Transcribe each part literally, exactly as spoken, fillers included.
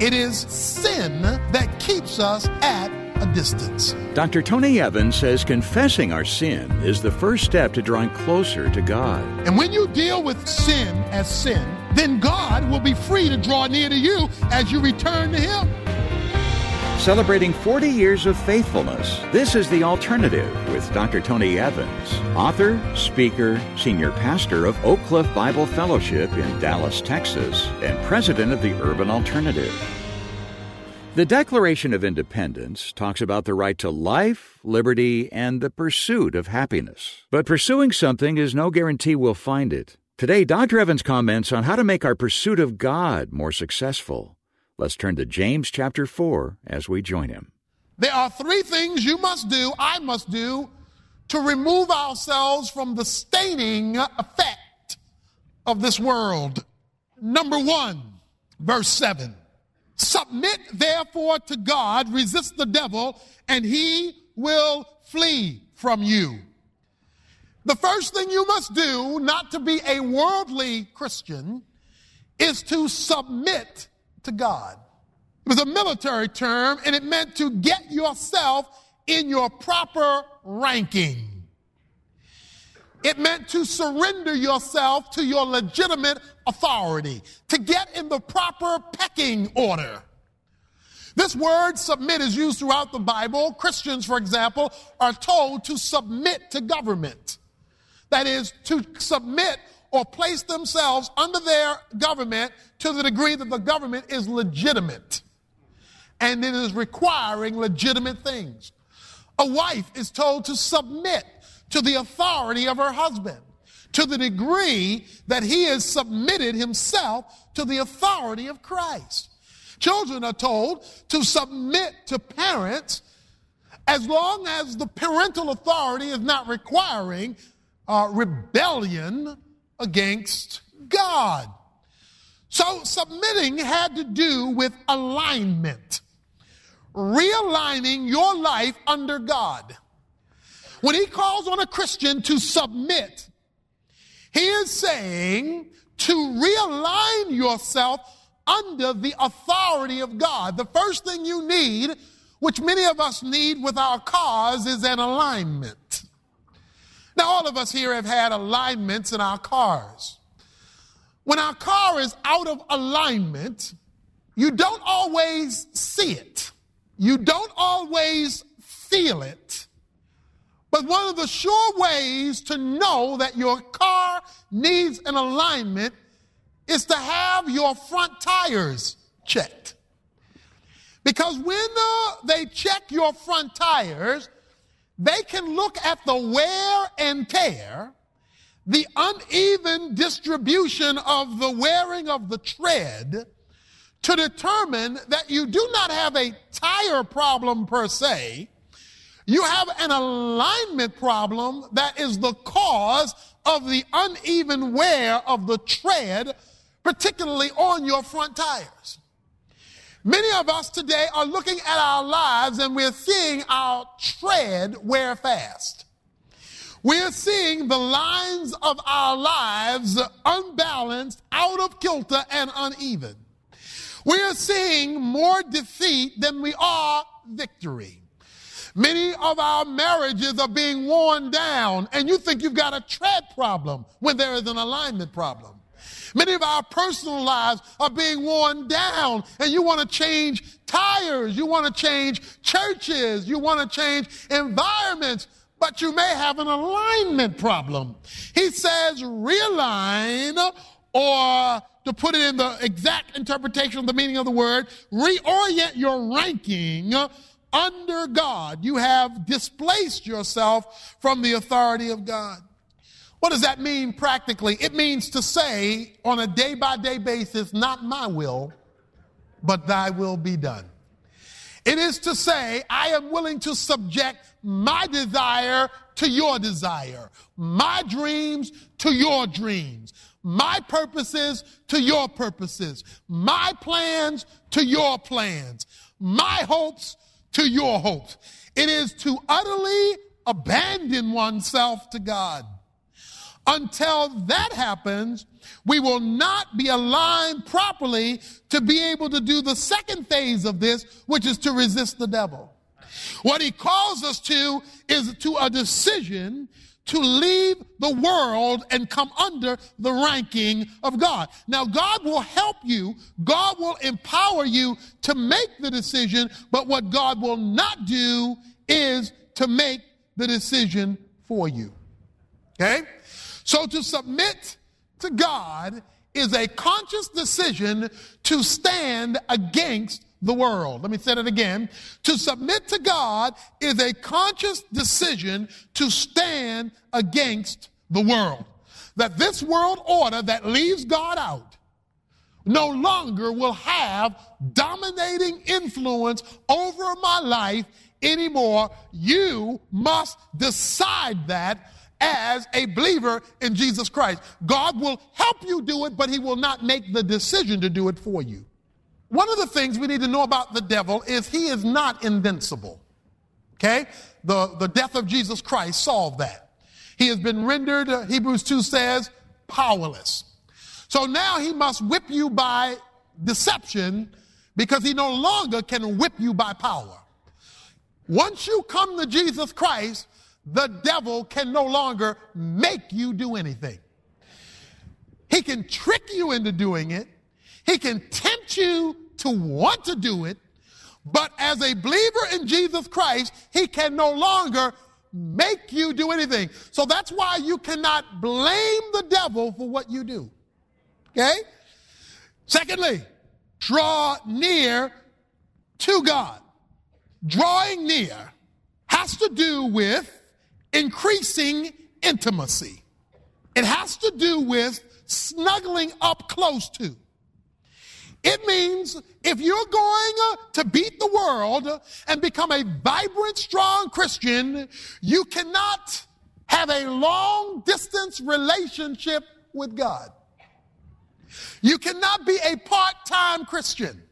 It is sin that keeps us at a distance. Doctor Tony Evans says confessing our sin is the first step to drawing closer to God. And when you deal with sin as sin, then God will be free to draw near to you as you return to Him. Celebrating forty years of faithfulness, this is The Alternative with Doctor Tony Evans, author, speaker, senior pastor of Oak Cliff Bible Fellowship in Dallas, Texas, and president of the Urban Alternative. The Declaration of Independence talks about the right to life, liberty, and the pursuit of happiness. But pursuing something is no guarantee we'll find it. Today, Doctor Evans comments on how to make our pursuit of God more successful. Let's turn to James chapter four as we join him. There are three things you must do, I must do, to remove ourselves from the staining effect of this world. Number one, verse seven. Submit therefore to God, resist the devil, and he will flee from you. The first thing you must do, not to be a worldly Christian, is to submit to God. It was a military term, and it meant to get yourself in your proper ranking. It meant to surrender yourself to your legitimate authority, to get in the proper pecking order. This word submit is used throughout the Bible. Christians, for example, are told to submit to government. That is, to submit or place themselves under their government to the degree that the government is legitimate and it is requiring legitimate things. A wife is told to submit to the authority of her husband to the degree that he has submitted himself to the authority of Christ. Children are told to submit to parents as long as the parental authority is not requiring uh, rebellion against God. So submitting had to do with alignment, realigning your life under God. When he calls on a Christian to submit, he is saying to realign yourself under the authority of God. The first thing you need, which many of us need with our cars, is an alignment. Now, all of us here have had alignments in our cars. When our car is out of alignment, you don't always see it. You don't always feel it. But one of the sure ways to know that your car needs an alignment is to have your front tires checked. Because when uh, they check your front tires, they can look at the wear and tear, the uneven distribution of the wearing of the tread, to determine that you do not have a tire problem per se. You have an alignment problem that is the cause of the uneven wear of the tread, particularly on your front tires. Many of us today are looking at our lives and we're seeing our tread wear fast. We're seeing the lines of our lives unbalanced, out of kilter, and uneven. We're seeing more defeat than we are victory. Many of our marriages are being worn down, and you think you've got a tread problem when there is an alignment problem. Many of our personal lives are being worn down, and you want to change tires, you want to change churches, you want to change environments, but you may have an alignment problem. He says realign, or to put it in the exact interpretation of the meaning of the word, reorient your ranking under God. You have displaced yourself from the authority of God. What does that mean practically? It means to say on a day-by-day basis, not my will, but thy will be done. It is to say, I am willing to subject my desire to your desire, my dreams to your dreams, my purposes to your purposes, my plans to your plans, my hopes to your hopes. It is to utterly abandon oneself to God. Until that happens, we will not be aligned properly to be able to do the second phase of this, which is to resist the devil. What he calls us to is to a decision to leave the world and come under the ranking of God. Now, God will help you. God will empower you to make the decision, but what God will not do is to make the decision for you. Okay? So to submit to God is a conscious decision to stand against the world. Let me say that again. To submit to God is a conscious decision to stand against the world. That this world order that leaves God out no longer will have dominating influence over my life anymore. You must decide that as a believer in Jesus Christ. God will help you do it, but he will not make the decision to do it for you. One of the things we need to know about the devil is he is not invincible. Okay? The, the death of Jesus Christ solved that. He has been rendered, uh, Hebrews two says, powerless. So now he must whip you by deception because he no longer can whip you by power. Once you come to Jesus Christ, the devil can no longer make you do anything. He can trick you into doing it. He can tempt you to want to do it. But as a believer in Jesus Christ, he can no longer make you do anything. So that's why you cannot blame the devil for what you do. Okay? Secondly, draw near to God. Drawing near has to do with increasing intimacy. It has to do with snuggling up close to. It means if you're going to beat the world and become a vibrant, strong Christian, you cannot have a long-distance relationship with God. You cannot be a part-time Christian.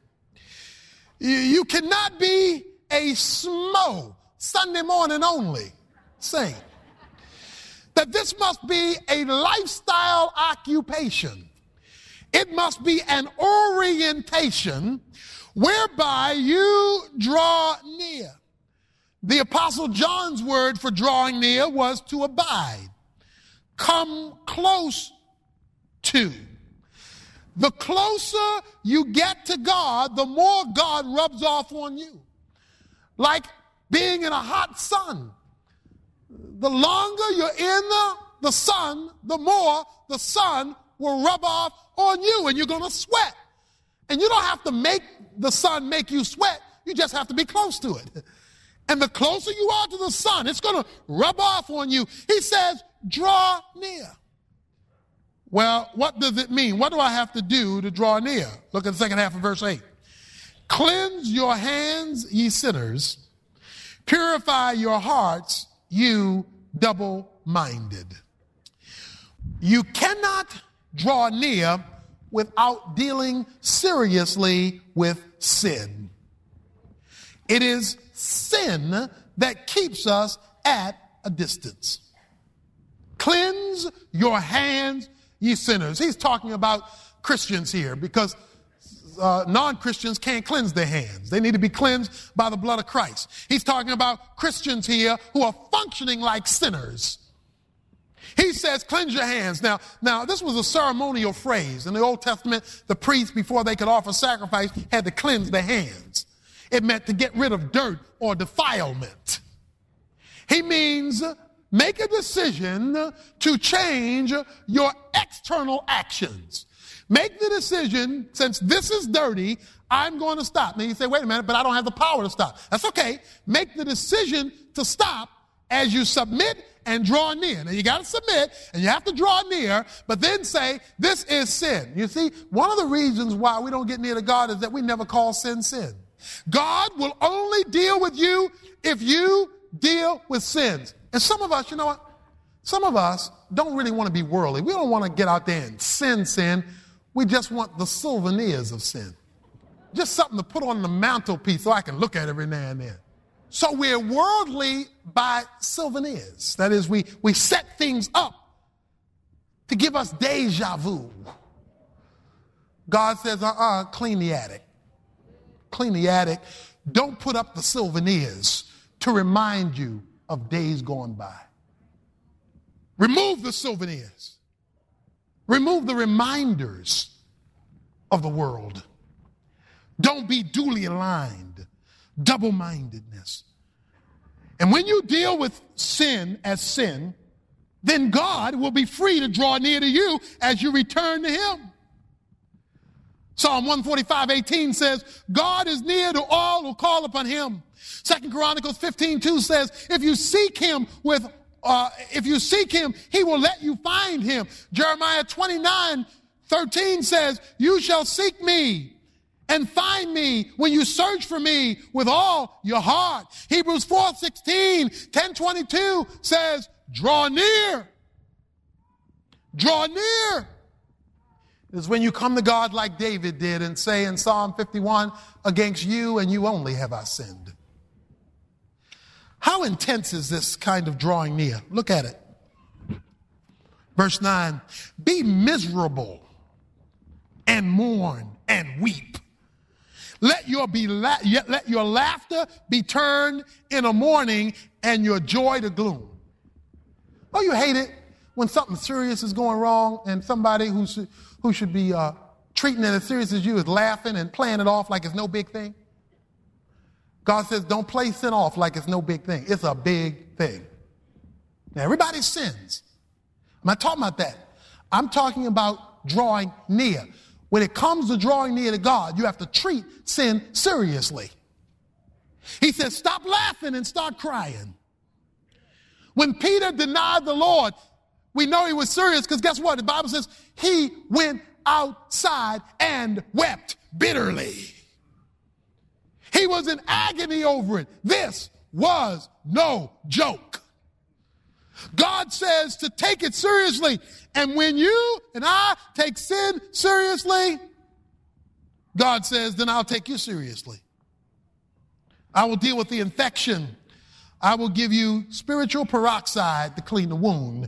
You cannot be a S M O, Sunday morning only saint. That this must be a lifestyle occupation. It must be an orientation whereby you draw near. The Apostle John's word for drawing near was to abide. Come close to. The closer you get to God, the more God rubs off on you. Like being in a hot sun. The longer you're in the, the sun, the more the sun will rub off on you and you're going to sweat. And you don't have to make the sun make you sweat. You just have to be close to it. And the closer you are to the sun, it's going to rub off on you. He says, draw near. Well, what does it mean? What do I have to do to draw near? Look at the second half of verse eight. Cleanse your hands, ye sinners. Purify your hearts, you double-minded. You cannot draw near without dealing seriously with sin. It is sin that keeps us at a distance. Cleanse your hands, ye sinners. He's talking about Christians here because uh, non-Christians can't cleanse their hands. They need to be cleansed by the blood of Christ. He's talking about Christians here who are functioning like sinners. He says, cleanse your hands. Now, now, this was a ceremonial phrase. In the Old Testament, the priests, before they could offer sacrifice, had to cleanse their hands. It meant to get rid of dirt or defilement. He means make a decision to change your external actions. Make the decision, since this is dirty, I'm going to stop. Now you say, wait a minute, but I don't have the power to stop. That's okay. Make the decision to stop as you submit and draw near. Now you got to submit and you have to draw near, but then say, this is sin. You see, one of the reasons why we don't get near to God is that we never call sin sin. God will only deal with you if you deal with sins. And some of us, you know what? Some of us don't really want to be worldly. We don't want to get out there and sin, sin. We just want the souvenirs of sin. Just something to put on the mantelpiece so I can look at every now and then. So we're worldly by souvenirs. That is, we, we set things up to give us deja vu. God says, uh-uh, clean the attic. Clean the attic. Don't put up the souvenirs to remind you of days gone by. Remove the souvenirs. Remove the reminders of the world. Don't be duly aligned. Double-mindedness. And when you deal with sin as sin, then God will be free to draw near to you as you return to him. Psalm one forty-five, eighteen says, God is near to all who call upon him. Second Chronicles fifteen, two says, if you seek him with, uh, if you seek him, he will let you find him. Jeremiah twenty-nine, thirteen says, you shall seek me and find me when you search for me with all your heart. Hebrews four, sixteen, ten twenty-two says, draw near. Draw near. Is when you come to God like David did and say in Psalm fifty-one, against you and you only have I sinned. How intense is this kind of drawing near? Look at it. Verse nine, be miserable and mourn and weep. Let your, be la- let your laughter be turned in a mourning and your joy to gloom. Oh, you hate it when something serious is going wrong and somebody who should, who should be uh, treating it as serious as you is laughing and playing it off like it's no big thing. God says, don't play sin off like it's no big thing. It's a big thing. Now, everybody sins. I'm not talking about that. I'm talking about drawing near. When it comes to drawing near to God, you have to treat sin seriously. He says, stop laughing and start crying. When Peter denied the Lord, we know he was serious because guess what? The Bible says he went outside and wept bitterly. He was in agony over it. This was no joke. God says to take it seriously. And when you and I take sin seriously, God says, then I'll take you seriously. I will deal with the infection. I will give you spiritual peroxide to clean the wound.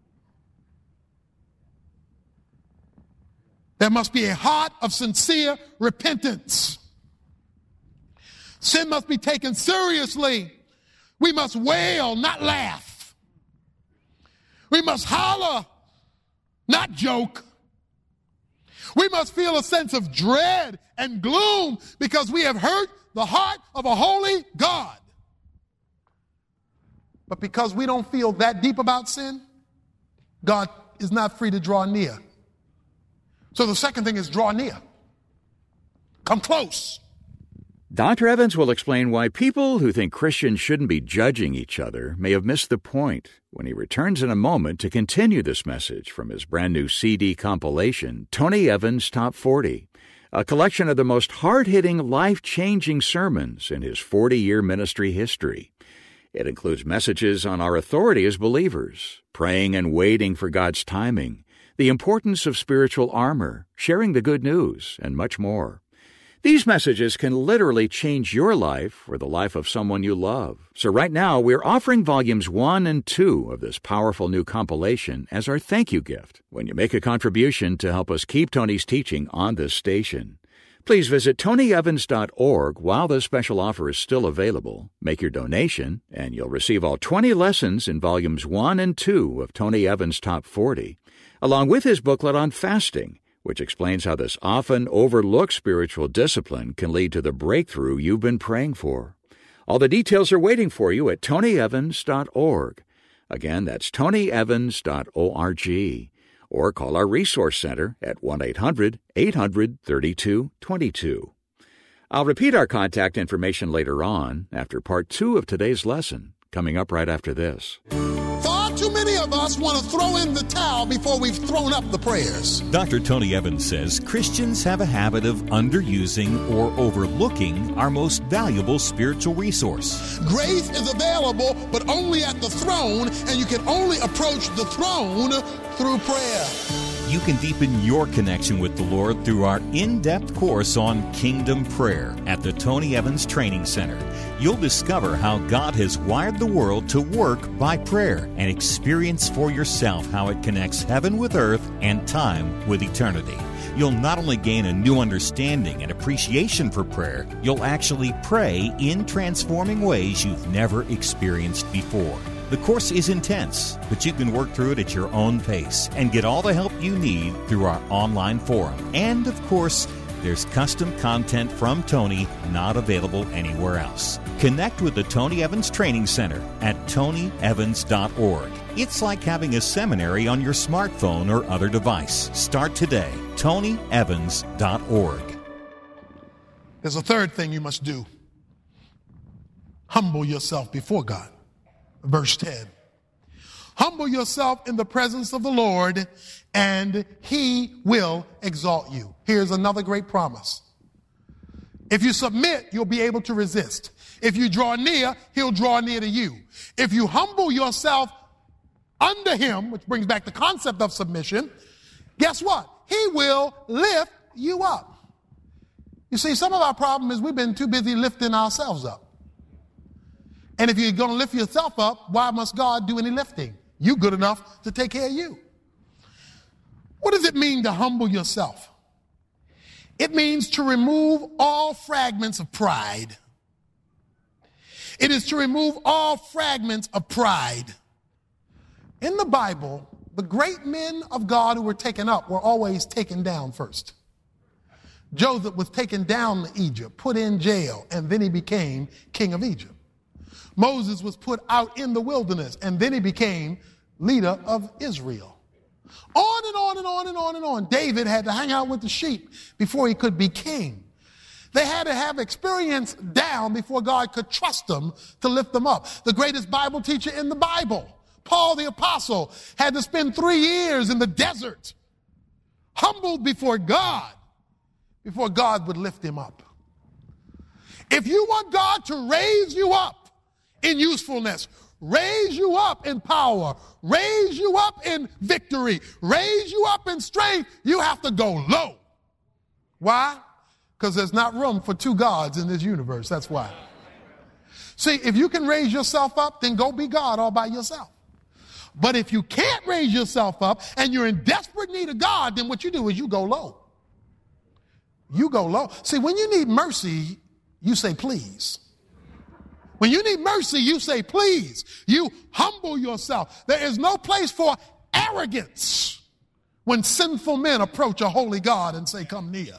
There must be a heart of sincere repentance. Sin must be taken seriously. We must wail, not laugh. We must holler, not joke. We must feel a sense of dread and gloom because we have hurt the heart of a holy God. But because we don't feel that deep about sin, God is not free to draw near. So the second thing is draw near. Come close. Doctor Evans will explain why people who think Christians shouldn't be judging each other may have missed the point when he returns in a moment to continue this message from his brand new C D compilation, Tony Evans Top forty, a collection of the most hard-hitting, life-changing sermons in his forty-year ministry history. It includes messages on our authority as believers, praying and waiting for God's timing, the importance of spiritual armor, sharing the good news, and much more. These messages can literally change your life or the life of someone you love. So right now, we're offering volumes one and two of this powerful new compilation as our thank you gift when you make a contribution to help us keep Tony's teaching on this station. Please visit tony evans dot org while this special offer is still available. Make your donation, and you'll receive all twenty lessons in volumes one and two of Tony Evans Top forty, along with his booklet on fasting, which explains how this often overlooked spiritual discipline can lead to the breakthrough you've been praying for. All the details are waiting for you at tony evans dot org. Again, that's tony evans dot org. Or call our Resource Center at one eight hundred eight hundred thirty-two twenty-two. I'll repeat our contact information later on after part two of today's lesson, coming up right after this. Far too many of us want to throw in the towel before we've thrown up the prayers. Doctor Tony Evans says Christians have a habit of underusing or overlooking our most valuable spiritual resource. Grace is available, but only at the throne, and you can only approach the throne through prayer. You can deepen your connection with the Lord through our in-depth course on Kingdom Prayer at the Tony Evans Training Center. You'll discover how God has wired the world to work by prayer and experience for yourself how it connects heaven with earth and time with eternity. You'll not only gain a new understanding and appreciation for prayer, you'll actually pray in transforming ways you've never experienced before. The course is intense, but you can work through it at your own pace and get all the help you need through our online forum. And, of course, there's custom content from Tony not available anywhere else. Connect with the Tony Evans Training Center at tony evans dot org. It's like having a seminary on your smartphone or other device. Start today. tony evans dot org. There's a third thing you must do. Humble yourself before God. Verse ten. Humble yourself in the presence of the Lord, and he will exalt you. Here's another great promise. If you submit, you'll be able to resist. If you draw near, he'll draw near to you. If you humble yourself under him, which brings back the concept of submission, guess what? He will lift you up. You see, some of our problem is we've been too busy lifting ourselves up. And if you're going to lift yourself up, why must God do any lifting? You good enough to take care of you. What does it mean to humble yourself? It means to remove all fragments of pride. It is to remove all fragments of pride. In the Bible, the great men of God who were taken up were always taken down first. Joseph was taken down to Egypt, put in jail, and then he became king of Egypt. Moses was put out in the wilderness, and then he became leader of Israel. On and on and on and on and on. David had to hang out with the sheep before he could be king. They had to have experience down before God could trust them to lift them up. The greatest Bible teacher in the Bible, Paul the Apostle, had to spend three years in the desert, humbled before God, before God would lift him up. If you want God to raise you up in usefulness, raise you up in power, raise you up in victory, raise you up in strength, you have to go low. Why? Because there's not room for two gods in this universe. That's why. See, if you can raise yourself up, then go be God all by yourself. But if you can't raise yourself up and you're in desperate need of God, then what you do is you go low. You go low. See, when you need mercy, you say please. When you need mercy, you say, please. You humble yourself. There is no place for arrogance when sinful men approach a holy God and say, come near.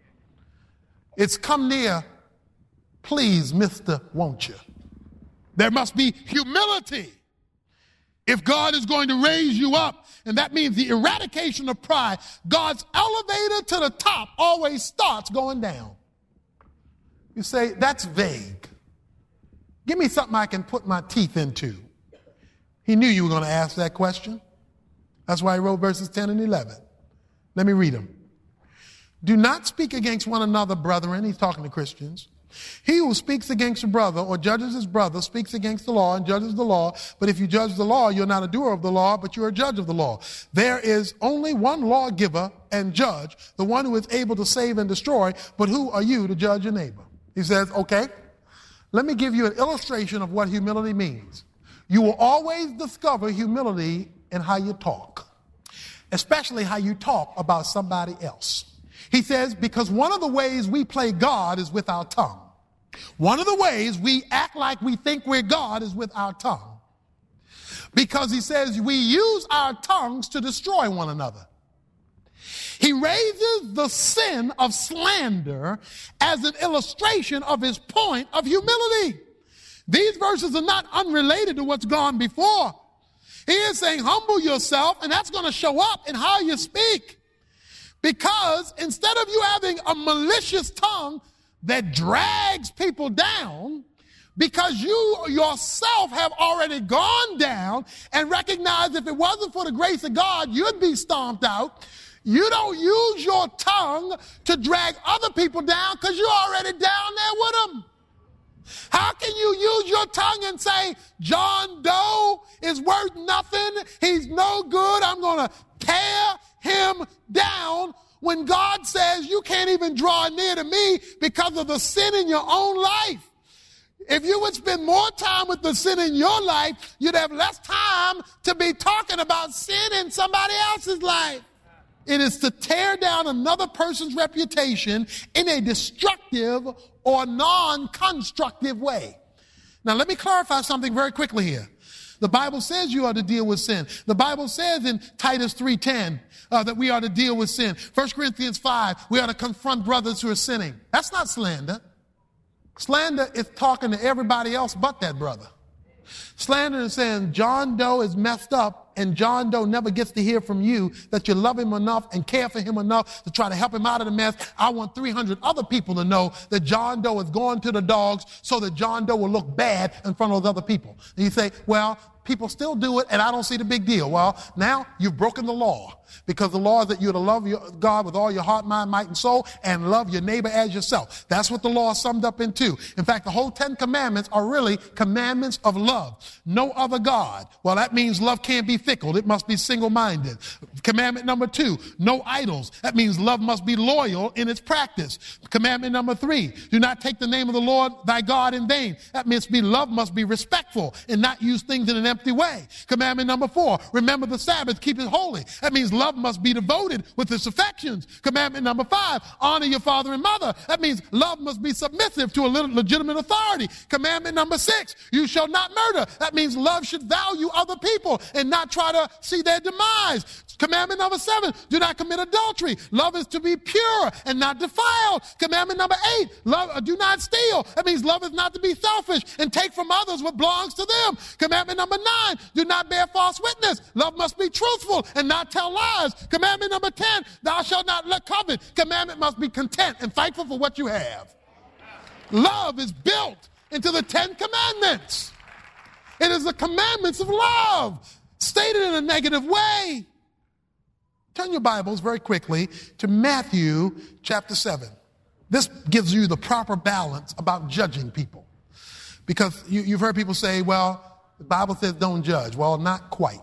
It's come near, please, mister, won't you? There must be humility if God is going to raise you up. And that means the eradication of pride. God's elevator to the top always starts going down. You say, that's vague. Give me something I can put my teeth into. He knew you were going to ask that question. That's why he wrote verses ten and eleven. Let me read them. Do not speak against one another, brethren. He's talking to Christians. He who speaks against a brother or judges his brother speaks against the law and judges the law. But if you judge the law, you're not a doer of the law, but you're a judge of the law. There is only one lawgiver and judge, the one who is able to save and destroy. But who are you to judge your neighbor? He says, okay, let me give you an illustration of what humility means. You will always discover humility in how you talk, especially how you talk about somebody else. He says, because one of the ways we play God is with our tongue. One of the ways we act like we think we're God is with our tongue. Because he says we use our tongues to destroy one another. He raises the sin of slander as an illustration of his point of humility. These verses are not unrelated to what's gone before. He is saying, humble yourself, and that's going to show up in how you speak. Because instead of you having a malicious tongue that drags people down, because you yourself have already gone down and recognized if it wasn't for the grace of God, you'd be stomped out. You don't use your tongue to drag other people down because you're already down there with them. How can you use your tongue and say, John Doe is worth nothing, he's no good, I'm going to tear him down when God says you can't even draw near to me because of the sin in your own life. If you would spend more time with the sin in your life, you'd have less time to be talking about sin in somebody else's life. It is to tear down another person's reputation in a destructive or non-constructive way. Now, let me clarify something very quickly here. The Bible says you are to deal with sin. The Bible says in Titus three ten uh, that we are to deal with sin. First Corinthians five, we are to confront brothers who are sinning. That's not slander. Slander is talking to everybody else but that brother. Slander is saying John Doe is messed up and John Doe never gets to hear from you that you love him enough and care for him enough to try to help him out of the mess. I want three hundred other people to know that John Doe is going to the dogs so that John Doe will look bad in front of those other people. And you say, well, people still do it and I don't see the big deal. Well, now you've broken the law, because the law is that you're to love your God with all your heart, mind, might, and soul, and love your neighbor as yourself. That's what the law is summed up into. In fact, the whole Ten Commandments are really commandments of love. No other God. Well, that means love can't be fickle. It must be single-minded. Commandment number two, no idols. That means love must be loyal in its practice. Commandment number three, do not take the name of the Lord thy God in vain. That means be love must be respectful and not use things in an empty way. Commandment number four, remember the Sabbath, keep it holy. That means love must be devoted with its affections. Commandment number five, honor your father and mother. That means love must be submissive to a legitimate authority. Commandment number six, you shall not murder. That means love should value other people and not try to see their demise. Commandment number seven, do not commit adultery. Love is to be pure and not defiled. Commandment number eight, love, uh, do not steal. That means love is not to be selfish and take from others what belongs to them. Commandment number nine, do not bear false witness. Love must be truthful and not tell lies. Commandment number ten, thou shalt not let covet. Commandment must be content and thankful for what you have. Love is built into the Ten Commandments. It is the commandments of love, stated in a negative way. Turn your Bibles very quickly to Matthew chapter seven. This gives you the proper balance about judging people. Because you, you've heard people say, well, the Bible says don't judge. Well, not quite.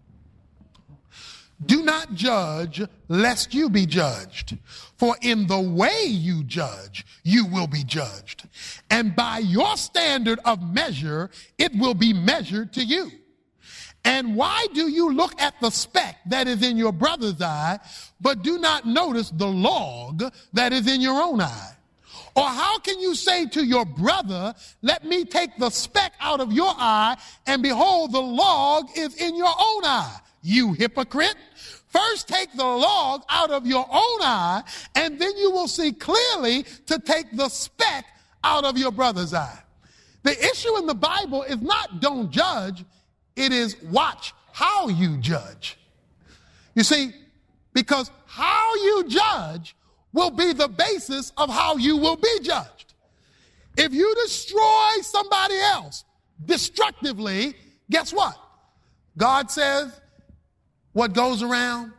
Do not judge lest you be judged. For in the way you judge, you will be judged. And by your standard of measure, it will be measured to you. And why do you look at the speck that is in your brother's eye, but do not notice the log that is in your own eye? Or how can you say to your brother, let me take the speck out of your eye, and behold, the log is in your own eye? You hypocrite. First take the log out of your own eye, and then you will see clearly to take the speck out of your brother's eye. The issue in the Bible is not don't judge. It is watch how you judge. You see, because how you judge will be the basis of how you will be judged. If you destroy somebody else destructively, guess what? God says what goes around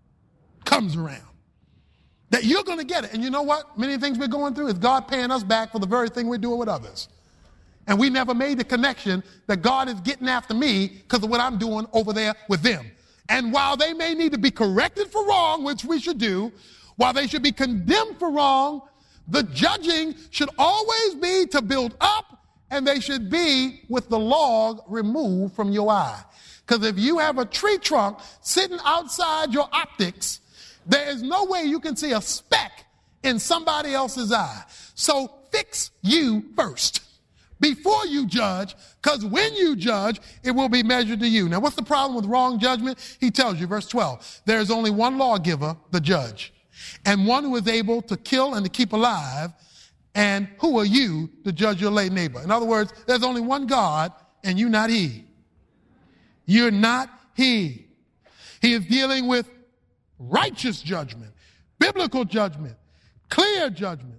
comes around. That you're going to get it. And you know what? Many things we're going through is God paying us back for the very thing we're doing with others. And we never made the connection that God is getting after me because of what I'm doing over there with them. And while they may need to be corrected for wrong, which we should do, while they should be condemned for wrong, the judging should always be to build up, and they should be with the log removed from your eye. Because if you have a tree trunk sitting outside your optics, there is no way you can see a speck in somebody else's eye. So fix you first before you judge, because when you judge, it will be measured to you. Now, what's the problem with wrong judgment? He tells you, verse twelve, there is only one lawgiver, the judge, and one who is able to kill and to keep alive. And who are you to judge your late neighbor? In other words, there's only one God, and you not he. You're not he. He is dealing with righteous judgment, biblical judgment, clear judgment,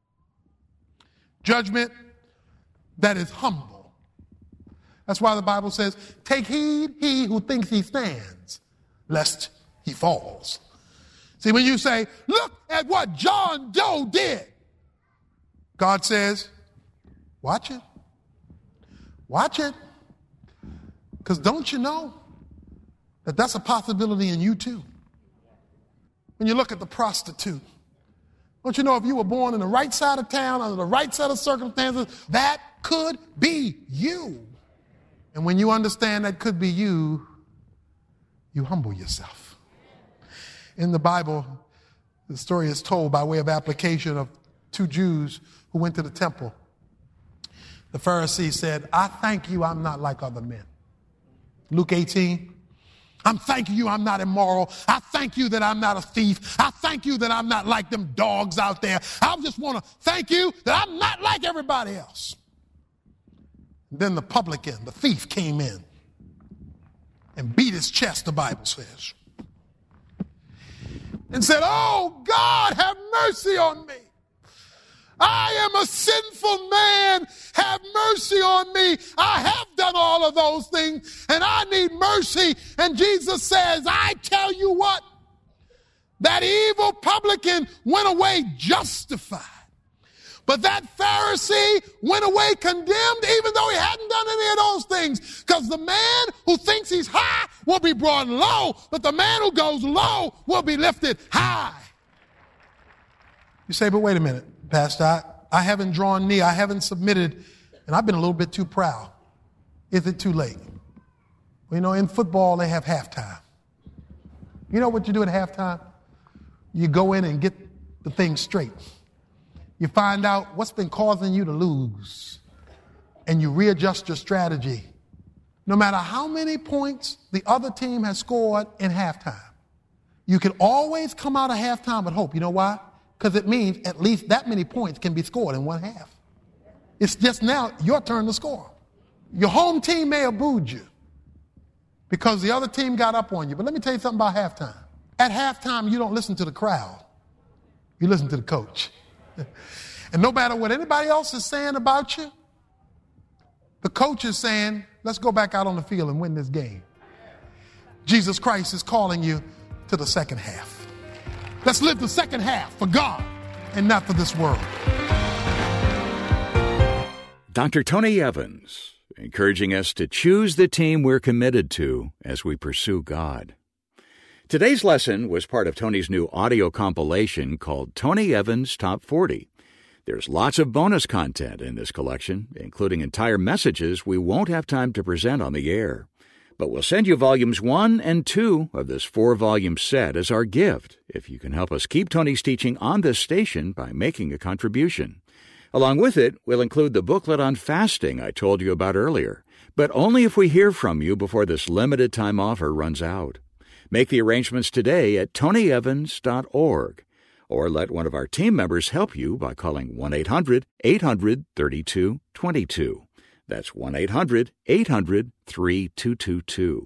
judgment that is humble. That's why the Bible says, take heed, he who thinks he stands, lest he falls. See, when you say, look at what John Doe did, God says, watch it. Watch it. Because don't you know that that's a possibility in you too? when you look at the prostitute. Don't you know if you were born in the right side of town, under the right set of circumstances, that could be you. And when you understand that could be you, you humble yourself. In the Bible, the story is told by way of application of two Jews who went to the temple. The Pharisee said, I thank you I'm not like other men. Luke eighteen. I'm thanking you I'm not immoral. I thank you that I'm not a thief. I thank you that I'm not like them dogs out there. I just want to thank you that I'm not like everybody else. And then the publican, the thief, came in and beat his chest, the Bible says, and said, oh, God, have mercy on me. I am a sinful man. Have mercy on me. I have done all of those things, and I need mercy. And Jesus says, I tell you what, that evil publican went away justified. But that Pharisee went away condemned, even though he hadn't done any of those things. Because the man who thinks he's high will be brought low, but the man who goes low will be lifted high. You say, but wait a minute, Pastor, I, I haven't drawn near, I haven't submitted, and I've been a little bit too proud. Is it too late? Well, you know, in football, they have halftime. You know what you do at halftime? You go in and get the thing straight. You find out what's been causing you to lose, and you readjust your strategy. No matter how many points the other team has scored in halftime, you can always come out of halftime with hope. You know why? Because it means at least that many points can be scored in one half. It's just now your turn to score. Your home team may have booed you because the other team got up on you. But let me tell you something about halftime. At halftime, you don't listen to the crowd. You listen to the coach. And no matter what anybody else is saying about you, the coach is saying, let's go back out on the field and win this game. Jesus Christ is calling you to the second half. Let's live the second half for God and not for this world. Doctor Tony Evans, encouraging us to choose the team we're committed to as we pursue God. Today's lesson was part of Tony's new audio compilation called Tony Evans Top forty. There's lots of bonus content in this collection, including entire messages we won't have time to present on the air. But we'll send you volumes one and two of this four-volume set as our gift if you can help us keep Tony's teaching on this station by making a contribution. Along with it, we'll include the booklet on fasting I told you about earlier, but only if we hear from you before this limited time offer runs out. Make the arrangements today at tony evans dot org, or let one of our team members help you by calling one eight hundred eight hundred thirty-two twenty-two. That's one eight hundred eight hundred thirty-two twenty-two.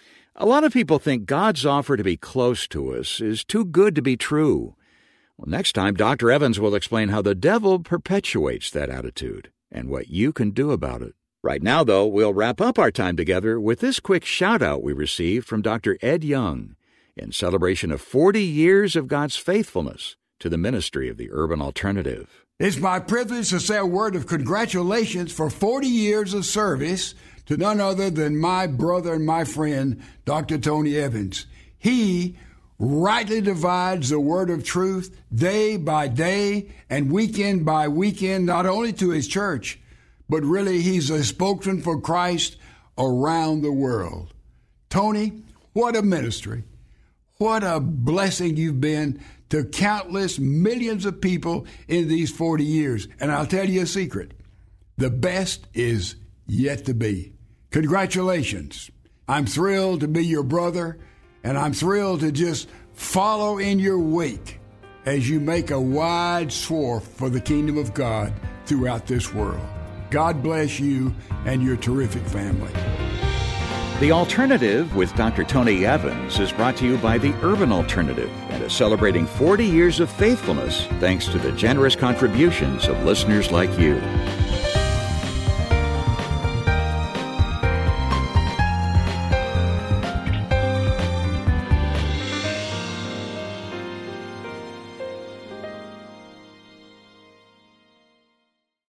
A lot of people think God's offer to be close to us is too good to be true. Well, next time, Doctor Evans will explain how the devil perpetuates that attitude and what you can do about it. Right now, though, we'll wrap up our time together with this quick shout-out we received from Doctor Ed Young in celebration of forty years of God's faithfulness to the ministry of the Urban Alternative. It's my privilege to say a word of congratulations for forty years of service to none other than my brother and my friend, Doctor Tony Evans. He rightly divides the word of truth day by day and weekend by weekend, not only to his church, but really he's a spokesman for Christ around the world. Tony, what a ministry. What a blessing you've been to countless millions of people in these forty years. And I'll tell you a secret. The best is yet to be. Congratulations. I'm thrilled to be your brother, and I'm thrilled to just follow in your wake as you make a wide swath for the kingdom of God throughout this world. God bless you and your terrific family. The Alternative with Doctor Tony Evans is brought to you by the Urban Alternative and is celebrating forty years of faithfulness thanks to the generous contributions of listeners like you.